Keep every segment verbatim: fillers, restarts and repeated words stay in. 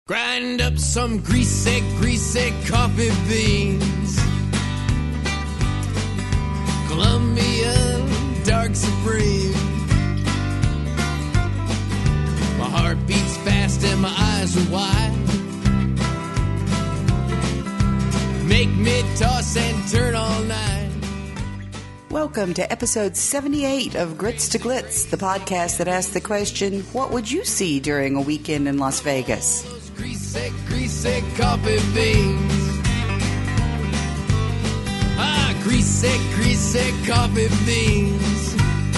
Grind up some greasy, greasy coffee beans. Columbia Dark Supreme. My heart beats fast and my eyes are wide. Make me toss and turn all night. Welcome to episode seventy-eight of Grits to Glitz, the podcast that asks the question, what would you see during a weekend in Las Vegas? Greasy, greasy coffee beans. Ah, greasy, greasy coffee beans.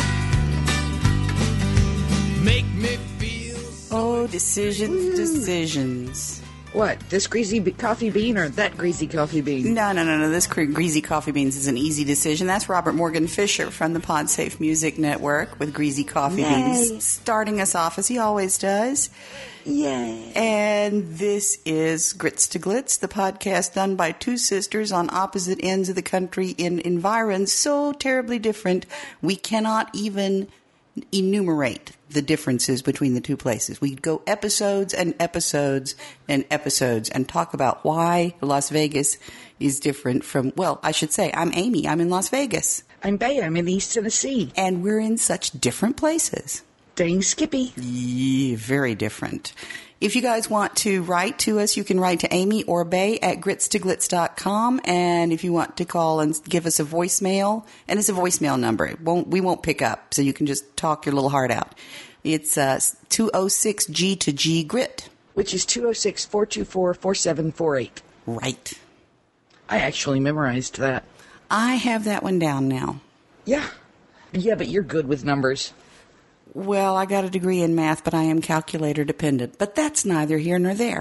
Make me feel so Oh, decisions, decisions. What, this greasy be- coffee bean or that greasy coffee bean? No, no, no, no. This cre- Greasy Coffee Beans is an easy decision. That's Robert Morgan Fisher from the PodSafe Music Network with Greasy Coffee Yay. Beans, starting us off as he always does. Yay. And this is Grits to Glitz, the podcast done by two sisters on opposite ends of the country in environs so terribly different we cannot even enumerate the differences between the two places. We go episodes and episodes and episodes and talk about why Las Vegas is different from, well, I should say, I'm Amy. I'm in Las Vegas. I'm Bay. I'm in East Tennessee. And we're in such different places. Dang Skippy. Yeah, very different. If you guys want to write to us, you can write to Amy or Bay at grits to glitz dot com. And if you want to call and give us a voicemail, and it's a voicemail number, it won't, we won't pick up, so you can just talk your little heart out. It's uh, two oh six G to G Grit. Which is two oh six, four two four, four seven four eight. Right. I actually memorized that. I have that one down now. Yeah. Yeah, but you're good with numbers. Well, I got a degree in math, but I am calculator dependent. But that's neither here nor there.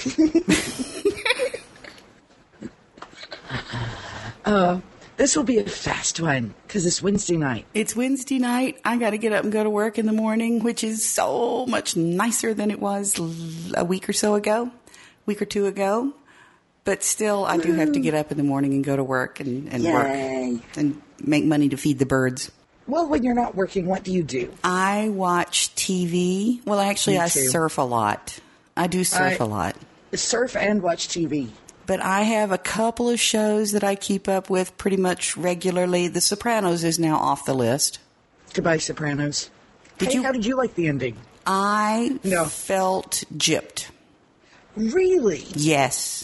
uh, this will be a fast one, because it's Wednesday night. It's Wednesday night. I got to get up and go to work in the morning, which is so much nicer than it was a week or so ago, week or two ago. But still, I do have to get up in the morning and go to work and, and work and make money to feed the birds. Well, when you're not working, what do you do? I watch T V. Well, actually, Me I too. surf a lot. I do surf I- a lot. Surf and watch T V. But I have a couple of shows that I keep up with pretty much regularly. The Sopranos is now off the list. Goodbye, Sopranos. Did hey, you- how did you like the ending? I No. felt gypped. Really? Yes.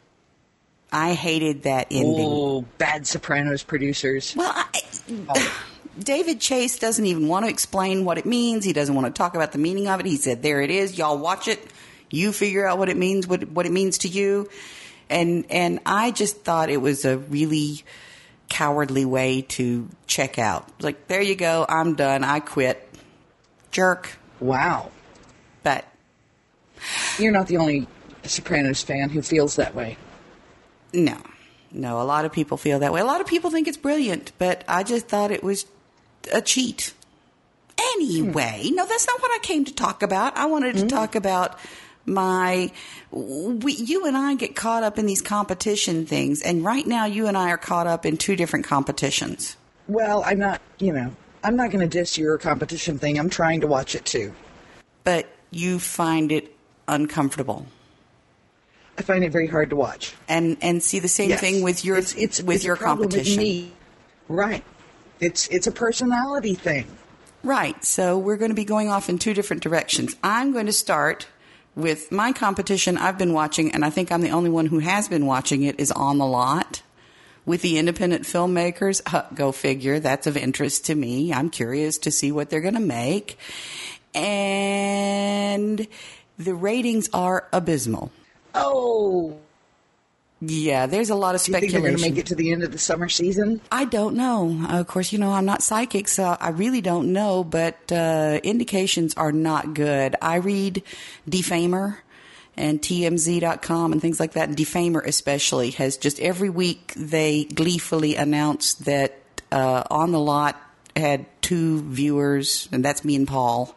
I hated that ending. Oh, bad Sopranos producers. Well, I, David Chase doesn't even want to explain what it means. He doesn't want to talk about the meaning of it. He said, there it is. Y'all watch it. You figure out what it means, what, what it means to you. And, and I just thought it was a really cowardly way to check out. Like, there you go. I'm done. I quit. Jerk. Wow. But You're not the only Sopranos fan who feels that way. no, no, a lot of people feel that way. A lot of people think it's brilliant, but I just thought it was a cheat. Anyway, Hmm. no, that's not what I came to talk about. I wanted to talk about my, we, you and I get caught up in these competition things, and right now you and I are caught up in two different competitions. Well, I'm not, you know, I'm not going to diss your competition thing. I'm trying to watch it too. But you find it uncomfortable. I find it very hard to watch. And and see the same Yes. thing with your it's, it's, with it's your a problem competition. With me. Right. It's it's a personality thing. Right. So we're going to be going off in two different directions. I'm going to start with my competition I've been watching, and I think I'm the only one who has been watching it, is On the Lot with the independent filmmakers. Huh, go figure. That's of interest to me. I'm curious to see what they're going to make. And the ratings are abysmal. Oh, Yeah, there's a lot of do you think they're speculation. going to make it to the end of the summer season? I don't know. Of course, you know, I'm not psychic, so I really don't know, but uh, indications are not good. I read Defamer and T M Z dot com and things like that, and Defamer especially has just every week they gleefully announce that uh, On the Lot had two viewers, and that's me and Paul.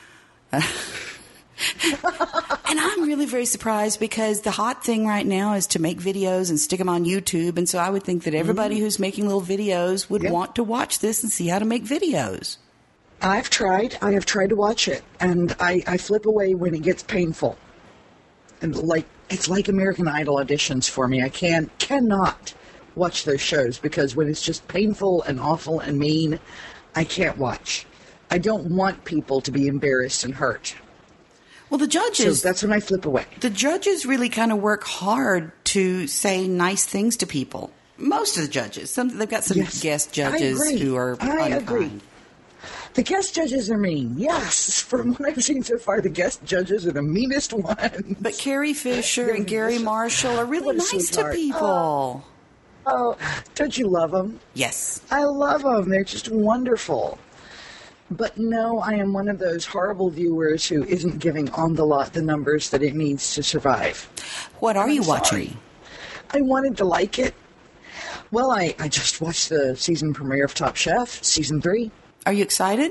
And I'm really very surprised because the hot thing right now is to make videos and stick them on YouTube. And so I would think that everybody mm-hmm. who's making little videos would yep. want to watch this and see how to make videos. I've tried. I have tried to watch it, and I, I flip away when it gets painful. and like it's like American Idol auditions for me. I can cannot watch those shows because when it's just painful and awful and mean, I can't watch. I don't want people to be embarrassed and hurt. Well, the judges... So that's when I flip away. The judges really kind of work hard to say nice things to people. Most of the judges. Some They've got some Yes, guest I judges agree. who are I unkind. agree. The guest judges are mean. Yes, from what I've seen so far, the guest judges are the meanest ones. But Carrie Fisher They're and Gary vicious. Marshall are really What a nice to sweetheart. people. Oh, don't you love them? Yes. I love them. They're just wonderful. But no, I am one of those horrible viewers who isn't giving On the Lot the numbers that it needs to survive. What are I'm you sorry. watching? I wanted to like it. Well, I, I just watched the season premiere of Top Chef, season three. Are you excited?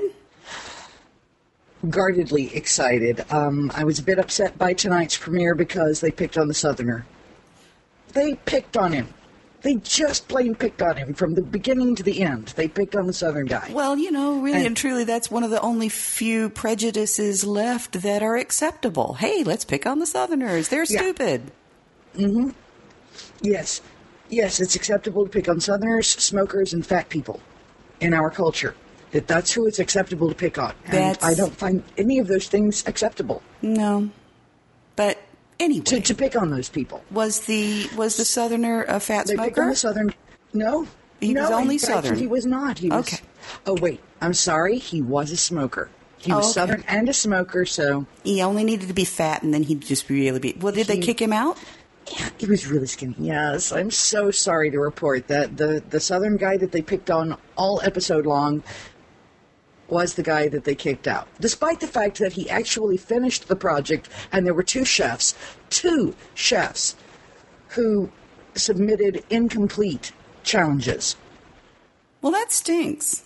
Guardedly excited. Um, I was a bit upset by tonight's premiere because they picked on the Southerner. They picked on him. They just plain picked on him from the beginning to the end. They picked on the Southern guy. Well, you know, really and, And- truly, that's one of the only few prejudices left that are acceptable. Hey, let's pick on the Southerners. They're Yeah. stupid. Mm-hmm. Yes. Yes, it's acceptable to pick on Southerners, smokers, and fat people in our culture. That that's who it's acceptable to pick on. And That's- I don't find any of those things acceptable. No. But anyway, To, to pick on those people. was the was the Southerner a fat They picked on smoker? the Southern... No. He no, was only in fact, Southern. He was not. He was, Okay. Oh, wait. I'm sorry. He was a smoker. He Oh, was okay. Southern and a smoker, so... He only needed to be fat, and then he'd just really be. Well, did they He- kick him out? Yeah, he was really skinny. Yes, I'm so sorry to report that the, the Southern guy that they picked on all episode long was the guy that they kicked out. Despite the fact that he actually finished the project and there were two chefs, two chefs, who submitted incomplete challenges. Well, that stinks.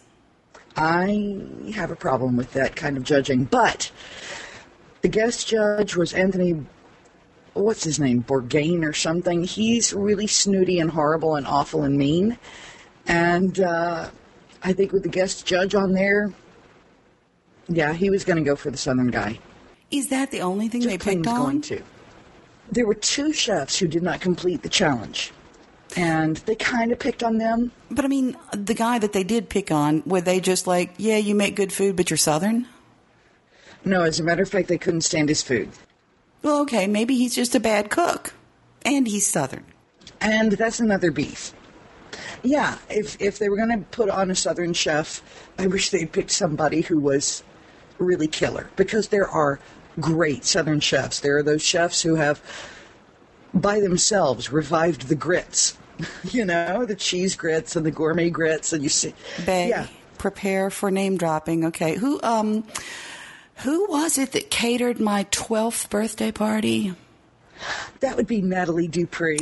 I have a problem with that kind of judging. But the guest judge was Anthony, what's his name, Bourgain or something. He's really snooty and horrible and awful and mean. And uh, I think with the guest judge on there, yeah, he was going to go for the Southern guy. Is that the only thing Just they plain picked was on? going to. There were two chefs who did not complete the challenge. And they kind of picked on them. But I mean, the guy that they did pick on, were they just like, yeah, you make good food, but you're Southern? No, as a matter of fact, they couldn't stand his food. Well, okay, maybe he's just a bad cook. And he's Southern. And that's another beef. Yeah, if if they were going to put on a Southern chef, I wish they'd picked somebody who was really killer. Because there are great Southern chefs. There are those chefs who have, by themselves, revived the grits. You know, the cheese grits and the gourmet grits. And you see, Bay, yeah. prepare for name dropping. Okay, who um, who was it that catered my twelfth birthday party? That would be Natalie Dupree.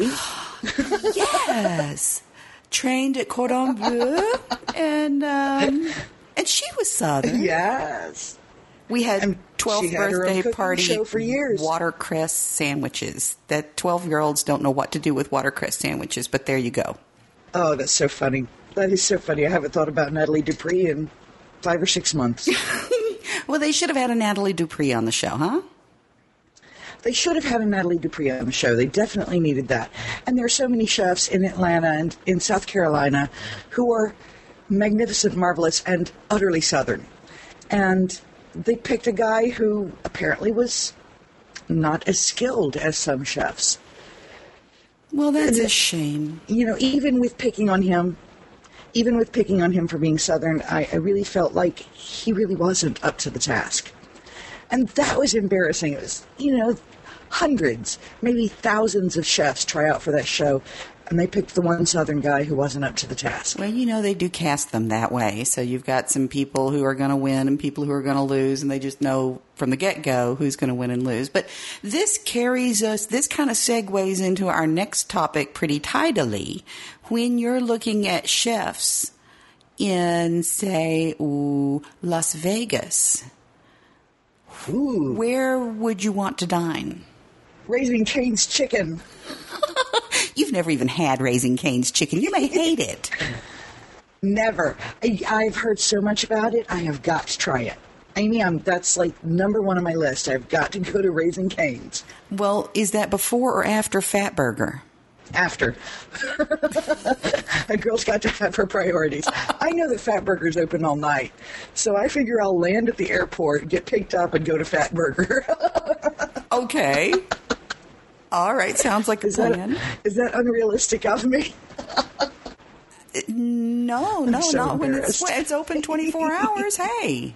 Yes, trained at Cordon Bleu, and um, and she was Southern. Yes. We had And twelfth she had her own birthday cooking party show for years. watercress sandwiches. That twelve-year-olds don't know what to do with watercress sandwiches, but there you go. Oh, that's so funny. That is so funny. I haven't thought about Natalie Dupree in five or six months. Well, they should have had a Natalie Dupree on the show, huh? They should have had a Natalie Dupree on the show. They definitely needed that. And there are so many chefs in Atlanta and in South Carolina who are magnificent, marvelous, and utterly Southern. And they picked a guy who apparently was not as skilled as some chefs. Well, that's And a it- shame. You know, even with picking on him, even with picking on him for being Southern, I, I really felt like he really wasn't up to the task. And that was embarrassing. It was, you know, hundreds, maybe thousands of chefs try out for that show, and they picked the one Southern guy who wasn't up to the task. Well, you know, they do cast them that way. So you've got some people who are going to win and people who are going to lose, and they just know from the get-go who's going to win and lose. But this carries us, this kind of segues into our next topic pretty tidily. When you're looking at chefs in, say, ooh, Las Vegas, Ooh, where would you want to dine? Raising Cane's chicken. You've never even had Raising Cane's chicken. You may hate it. Never. I, I've heard so much about it, I have got to try it. Amy, I'm, that's like number one on my list. I've got to go to Raising Cane's. Well, is that before or after Fatburger? After. A girl's got to have her priorities. I know that Fatburger's open all night, so I figure I'll land at the airport, get picked up, and go to Fatburger. Okay. All right, sounds like a Is plan. that, is that unrealistic of me? No, no, so not when it's embarrassed. it's open twenty-four hours. Hey.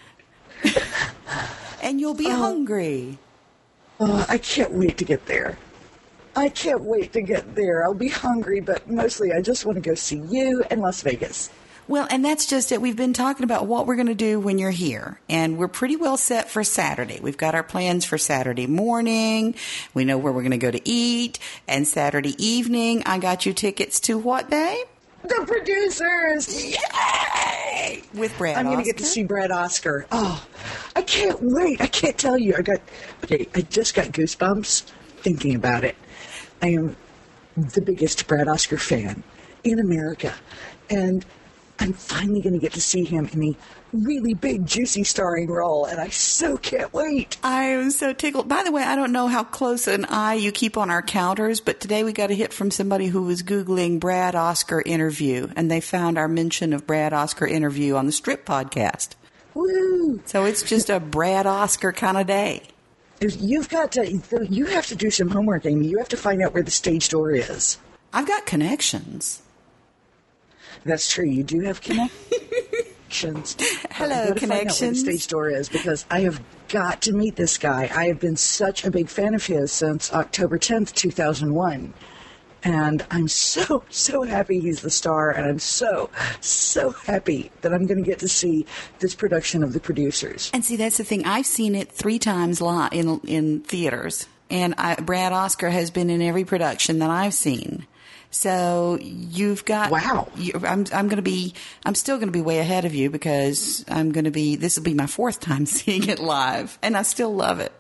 And you'll be hungry. Oh, I can't wait to get there. I can't wait to get there. I'll be hungry, but mostly I just want to go see you in Las Vegas. Well, and that's just it. We've been talking about what we're going to do when you're here, and we're pretty well set for Saturday. We've got our plans for Saturday morning. We know where we're going to go to eat, and Saturday evening, I got you tickets to what day? The producers! Yay! With Brad I'm going to get to see Brad Oscar. Oh, I can't wait. I can't tell you. I got, okay, I just got goosebumps thinking about it. I am the biggest Brad Oscar fan in America. And I'm finally going to get to see him in a really big, juicy starring role. And I so can't wait. I am so tickled. By the way, I don't know how close an eye you keep on our counters, but today we got a hit from somebody who was Googling Brad Oscar interview, and they found our mention of Brad Oscar interview on the Strip podcast. Woo! So it's just a Brad Oscar kind of day. You've got to, you have to do some homework, Amy. You have to find out where the stage door is. I've got connections. That's true. You do have connections. Hello, I've got to find out where the connections. stage door is because I have got to meet this guy. I have been such a big fan of his since October tenth, two thousand one. And I'm so, so happy he's the star, and I'm so, so happy that I'm going to get to see this production of The Producers. And see, that's the thing. I've seen it three times live in in theaters, and I, Brad Oscar has been in every production that I've seen. So you've got Wow. You, I'm I'm going to be I'm still going to be way ahead of you because I'm going to be this will be my fourth time seeing it live, and I still love it.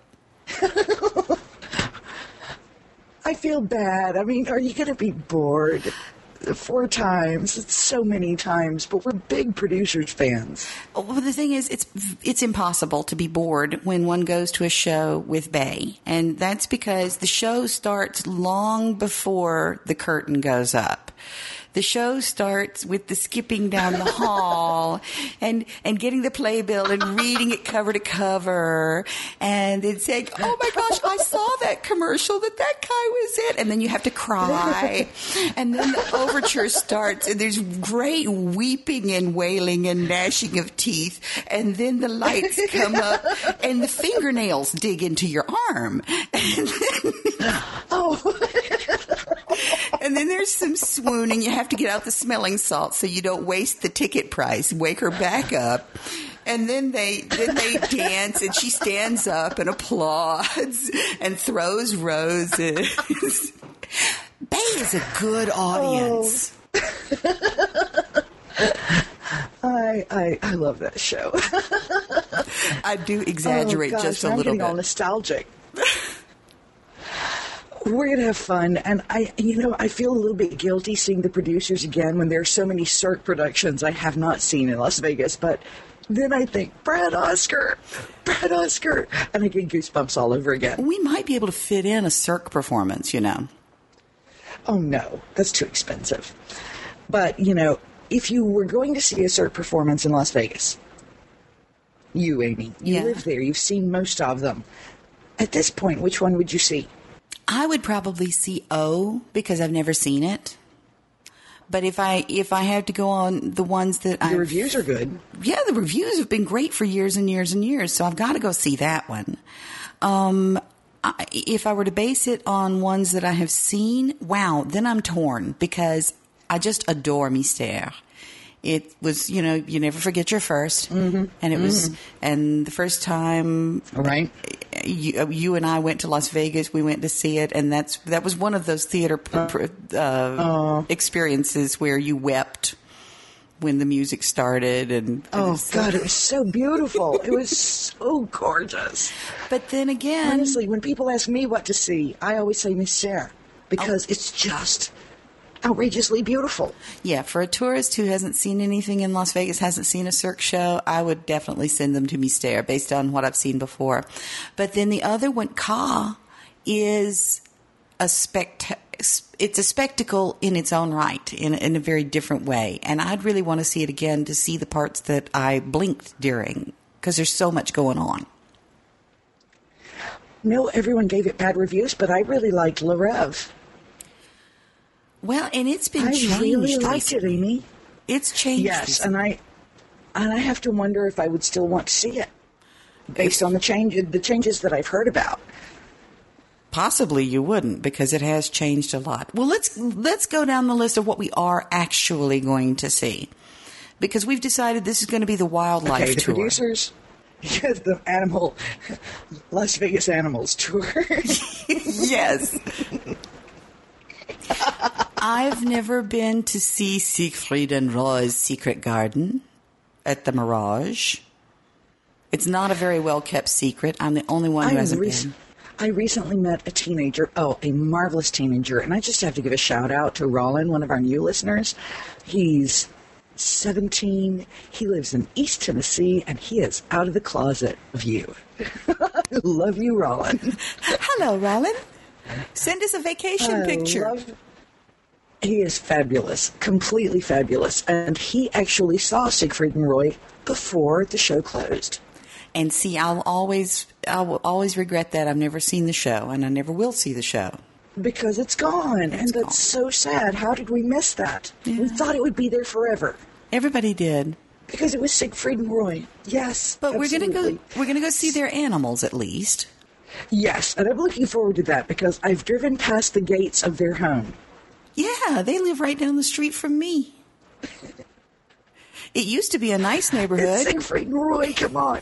I feel bad. I mean, are you going to be bored? Four times. It's so many times, but we're big Producers fans. Well, the thing is, it's it's impossible to be bored when one goes to a show with Bay, and that's because the show starts long before the curtain goes up. The show starts with the skipping down the hall and, and getting the playbill and reading it cover to cover and then saying, oh my gosh, I saw that commercial that that guy was in. And then you have to cry. And then the overture starts and there's great weeping and wailing and gnashing of teeth. And then the lights come up and the fingernails dig into your arm. And then, Oh, and then there's some swooning. You have to get out the smelling salt so you don't waste the ticket price. Wake her back up. And then they then they dance, and she stands up and applauds and throws roses. Bay is a good audience. I, I I love that show. I do exaggerate Oh, gosh, just a I'm little getting all bit. nostalgic. We're gonna have fun, and I, you know, I feel a little bit guilty seeing The Producers again when there are so many Cirque productions I have not seen in Las Vegas. But then I think Brad Oscar, Brad Oscar, and I get goosebumps all over again. We might be able to fit in a Cirque performance, you know. Oh no, that's too expensive. But you know, if you were going to see a Cirque performance in Las Vegas, you, Amy, you Yeah. live there, you've seen most of them. At this point, which one would you see? I would probably see O because I've never seen it. But if I if I have to go on the ones that The I reviews are good. yeah, the reviews have been great for years and years and years, so I've got to go see that one. Um, I, if I were to base it on ones that I have seen, wow, then I'm torn because I just adore Mystère. It was, you know, you never forget your 1st Mm-hmm. and it was, and the first time, All right. you, you and I went to Las Vegas. We went to see it, and that's that was one of those theater uh, experiences where you wept when the music started. And Oh, God, it was so beautiful. It was so gorgeous. but then again, Honestly, when people ask me what to see, I always say Mystère because it's just outrageously beautiful. Yeah, for a tourist who hasn't seen anything in Las Vegas, hasn't seen a Cirque show, I would definitely send them to Mystère based on what I've seen before. But then the other one, Ka, is a spect. It's a spectacle in its own right, in, in a very different way. And I'd really want to see it again to see the parts that I blinked during, because there's so much going on. No, everyone gave it bad reviews, but I really liked Le Rêve. Well, and it's been I changed. I really liked recently. it, Amy. It's changed. Yes, recently. and I and I have to wonder if I would still want to see it based on the change the changes that I've heard about. Possibly you wouldn't, because it has changed a lot. Well, let's let's go down the list of what we are actually going to see, because we've decided this is going to be the wildlife okay, the tour. Producers, the animal Las Vegas Animals tour. Yes. I've never been to see Siegfried and Roy's Secret Garden at the Mirage. It's not a very well-kept secret. I'm the only one who I hasn't rec- been. I recently met a teenager, oh, a marvelous teenager, and I just have to give a shout-out to Rollin, one of our new listeners. He's seventeen. He lives in East Tennessee, and he is out of the closet of you. Love you, Rollin. Hello, Rollin. Send us a vacation I picture. love- He is fabulous, completely fabulous, and he actually saw Siegfried and Roy before the show closed. And see, I'll always, I will always regret that I've never seen the show, and I never will see the show. Because it's gone, It's and that's gone. so sad. How did we miss that? Yeah. We thought it would be there forever. Everybody did, Because it was Siegfried and Roy. Yes, but we're gonna absolutely. go. We're gonna go see their animals at least. Yes, and I'm looking forward to that because I've driven past the gates of their home. Yeah, they live right down the street from me. It used to be a nice It's neighborhood. Siegfried and Roy, come on.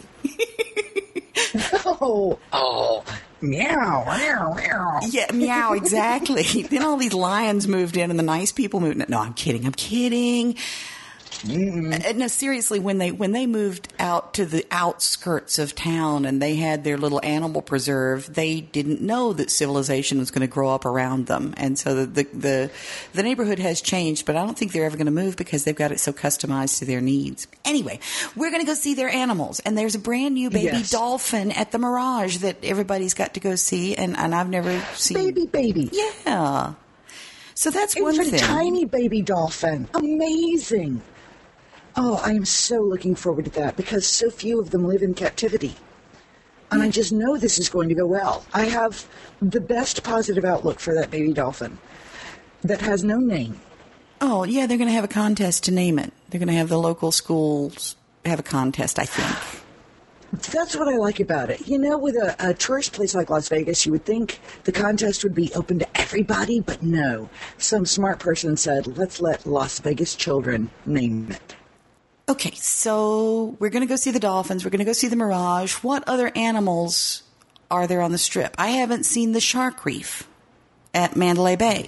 oh, oh, meow, meow, meow. Yeah, meow, exactly. Then all these lions moved in and the nice people moved in. No, I'm kidding. I'm kidding. Uh, No, seriously, when they when they moved out to the outskirts of town and they had their little animal preserve, they didn't know that civilization was going to grow up around them, and so the the the, the neighborhood has changed. But I don't think they're ever going to move because they've got it so customized to their needs. Anyway, we're going to go see their animals, and there's a brand new baby Yes. dolphin at the Mirage that everybody's got to go see, and, and I've never seen. Baby, baby. Yeah. So that's It one was a thing. tiny baby dolphin. Amazing. Oh, I am so looking forward to that because so few of them live in captivity. And I just know this is going to go well. I have the best positive outlook for that baby dolphin that has no name. Oh, yeah, they're going to have a contest to name it. They're going to have the local schools have a contest, I think. That's what I like about it. You know, with a, a tourist place like Las Vegas, you would think the contest would be open to everybody, but no. Some smart person said, let's let Las Vegas children name it. Okay, so we're going to go see the dolphins. We're going to go see the Mirage. What other animals are there on the Strip? I haven't seen the shark reef at Mandalay Bay.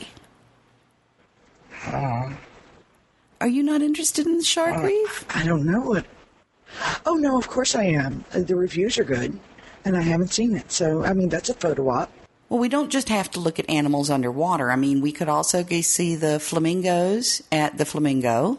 Uh, Are you not interested in the shark uh, reef? I don't know what. Oh, no, of course I am. Uh, the reviews are good, and I haven't seen it. So, I mean, that's a photo op. Well, we don't just have to look at animals underwater. I mean, we could also go see the flamingos at the Flamingo.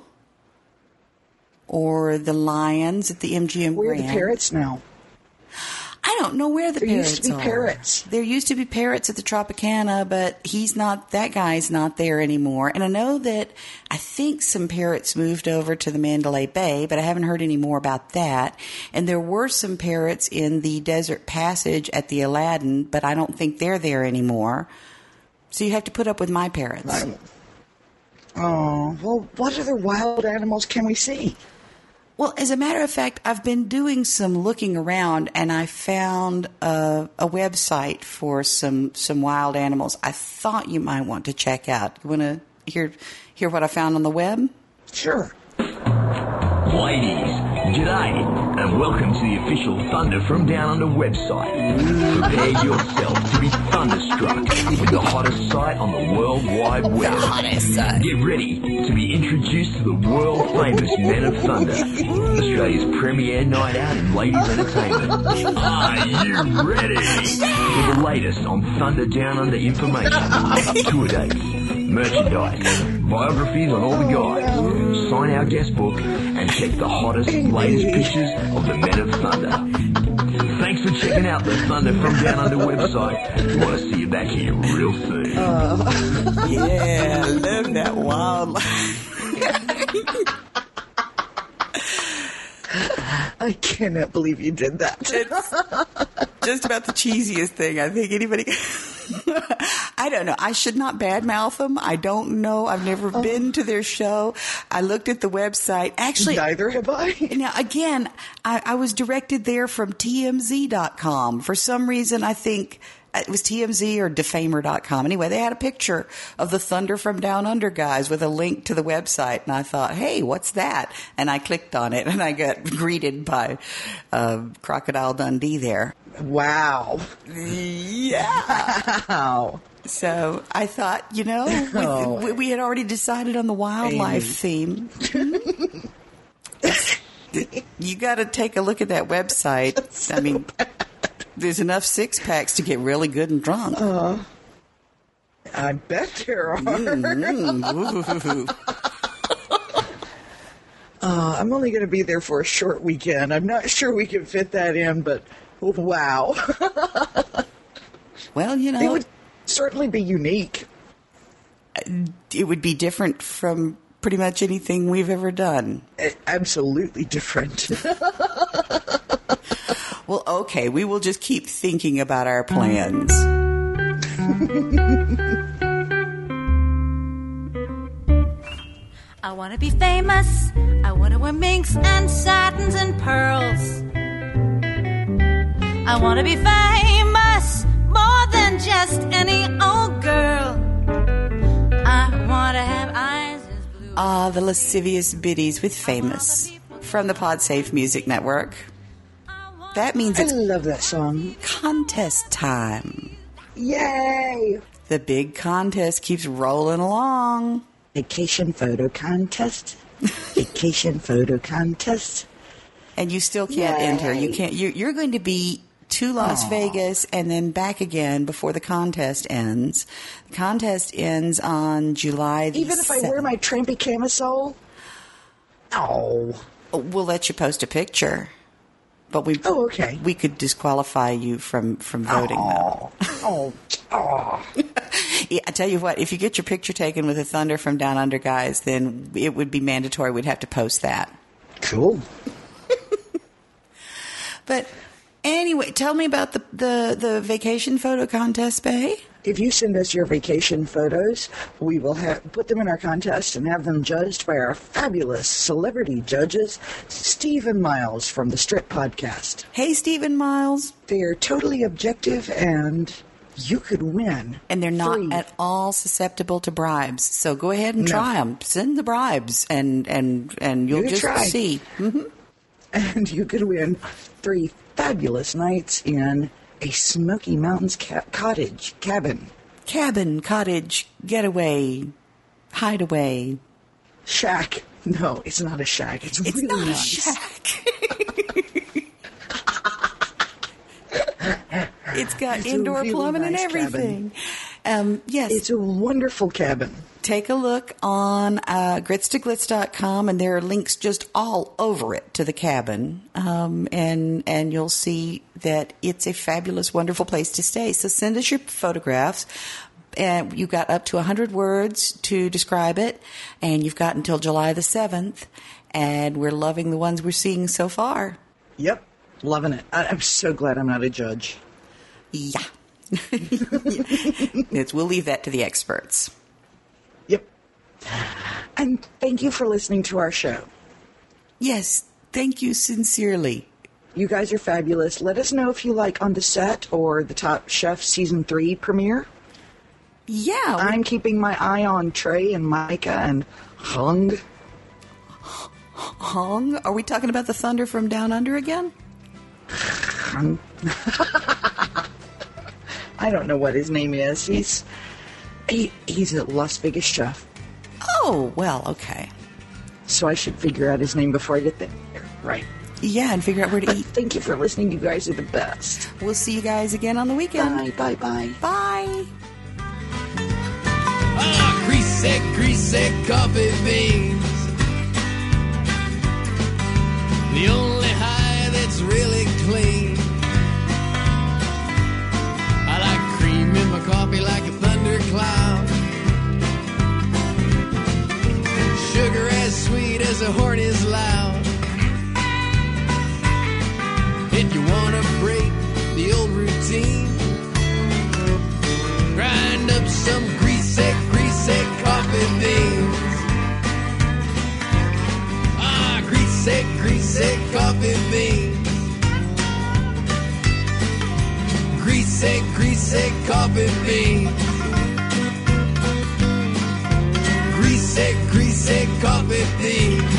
Or the lions at the M G M Where are Grand. the parrots now? I don't know where the There parrots used to be are. parrots. There used to be parrots at the Tropicana, but he's not. That guy's not there anymore. And I know that I think some parrots moved over to the Mandalay Bay, but I haven't heard any more about that. And there were some parrots in the Desert Passage at the Aladdin, but I don't think they're there anymore. So you have to put up with my parrots. I- Oh, well, what other wild animals can we see? Well, as a matter of fact, I've been doing some looking around, and I found a, a website for some, some wild animals I thought you might want to check out. You want to hear hear what I found on the web? Sure. Ladies, g'day, and welcome to the official Thunder from Down Under website. Prepare yourself to be thunderstruck with the hottest site on the World Wide Web. The hottest site. Get ready to be introduced to the world-famous Men of Thunder, Australia's premier night out in ladies' entertainment. Are you ready? For the latest on Thunder Down Under information, tour dates, merchandise, biographies on all the guys, sign our guest book, and check the hottest, latest pictures of the Men of Thunder. Thanks for checking out the Thunder from Down Under website. We want to see you back here real soon. Uh, yeah, I love that wildlife. I cannot believe you did that. It's just about the cheesiest thing I think anybody. I don't know. I should not badmouth them. I don't know. I've never oh. been to their show. I looked at the website. Actually, neither have I. Now, again, I, I was directed there from T M Z dot com. For some reason, I think it was T M Z or Defamer dot com. Anyway, they had a picture of the Thunder from Down Under guys with a link to the website. And I thought, hey, what's that? And I clicked on it, and I got greeted by uh, Crocodile Dundee there. Wow. Yeah. Wow. So I thought, you know, oh. we, we had already decided on the wildlife Amy. theme. You got to take a look at that website. So I mean, bad. There's enough six packs to get really good and drunk. Uh, I bet there are. Mm-hmm. uh, I'm only going to be there for a short weekend. I'm not sure we can fit that in, but wow. Well, you know, it would certainly be unique. It would be different from pretty much anything we've ever done. Absolutely different. Well, okay, we will just keep thinking about our plans. I want to be famous. I want to wear minks and satins and pearls. I want to be famous more than just any old girl. I want to have eyes as blue. Ah, the lascivious biddies with Famous from the PodSafe Music Network. That means it's I love that song. Contest time. Yay! The big contest keeps rolling along. Vacation photo contest. Vacation photo contest. And you still can't Yay. enter. You can't. You're, you're going to be to Las Aww. Vegas and then back again before the contest ends. The contest ends on July the Even if seventh. I wear my trampy camisole? Oh. We'll let you post a picture. But we oh, okay. we could disqualify you from, from voting, oh. though. Oh, oh. Yeah, I tell you what, if you get your picture taken with the Thunder from Down Under guys, then it would be mandatory. We'd have to post that. Cool. But anyway, tell me about the, the, the vacation photo contest, Bay. If you send us your vacation photos, we will have, put them in our contest and have them judged by our fabulous celebrity judges, Steve and Miles from the Strip Podcast. Hey, Stephen Miles. They are totally objective, and you could win. And they're not free. at all susceptible to bribes. So go ahead and No. try them. Send the bribes, and, and, and you'll You just try. see. Mm-hmm. And you could win three fabulous nights in a Smoky Mountains ca- cottage cabin. Cabin, cottage, getaway, hideaway. Shack. No, it's not a shack. It's, It's really not nice. a shack. It's got It's a indoor really plumbing and nice everything. Um, yes. It's a wonderful cabin. Take a look on uh, grits to glitz dot com, and there are links just all over it to the cabin, um, and and you'll see that it's a fabulous, wonderful place to stay. So send us your photographs. And you've got up to one hundred words to describe it, and you've got until July the seventh, and we're loving the ones we're seeing so far. Yep. Loving it. I- I'm so glad I'm not a judge. Yeah. It's, we'll leave that to the experts. Yep. And thank you for listening to our show. Yes, thank you sincerely. You guys are fabulous. Let us know if you like On the Set or the Top Chef Season three premiere. Yeah. we- I'm keeping my eye on Trey and Micah and Hung. Hong? Are we talking about the Thunder from Down Under again? Hung. I don't know what his name is. He's he, he's a Las Vegas chef. Oh, well, okay. So I should figure out his name before I get there. Right. Yeah, and figure out where to But eat. thank you for listening. You guys are the best. We'll see you guys again on the weekend. Bye, bye, bye. Bye. Ah, grease Greasy, greasy coffee beans. The only high that's really clean. I like cream in my coffee like a thundercloud. Sugar as sweet as a horn is loud. If you wanna break the old routine, grind up some greasy, greasy coffee beans. Ah, greasy, greasy coffee beans. Greasy, greasy coffee beans. Greasy, greasy coffee beans.